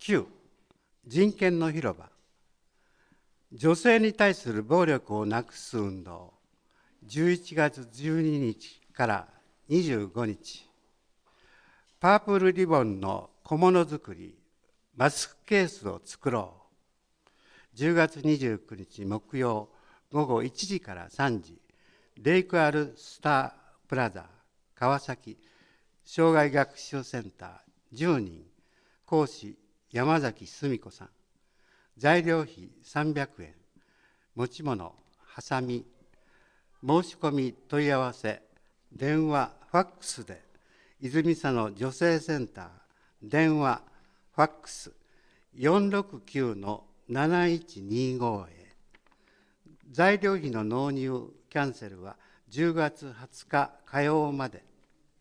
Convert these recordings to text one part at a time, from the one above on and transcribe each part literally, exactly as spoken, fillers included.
きゅう、人権の広場。女性に対する暴力をなくす運動。じゅういちがつじゅうににちからにじゅうごにち。パープルリボンの小物作り、マスクケースを作ろう。じゅうがつにじゅうくにち木曜ごごいちじからさんじ、レイクアルスタープラザ川崎障害学習センターじゅうにん、講師山崎澄子さん。材料費さんびゃくえん、持ち物はさみ。申し込み問い合わせ電話ファックスで泉佐野女性センター電話ファックス よんろくきゅうのなないちにご へ。材料費の納入キャンセルはじゅうがつはつか火曜まで。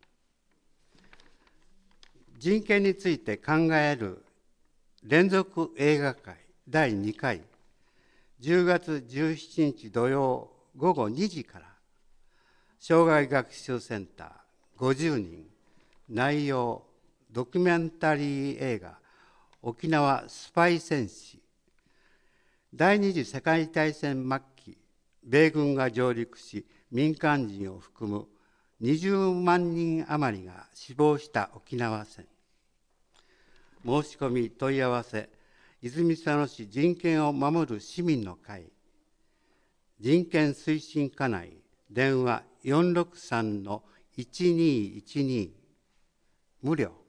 人権について考える連続映画会だいにかい、じゅうがつじゅうしちにち土曜ごごにじから障害学習センターごじゅうにん、内容ドキュメンタリー映画沖縄スパイ戦士。第二次世界大戦末期、米軍が上陸し民間人を含むにじゅうまんにん余りが死亡した沖縄戦。申し込み問い合わせ泉佐野市人権を守る市民の会人権推進課内電話よんろくさんのいちにいちに無料。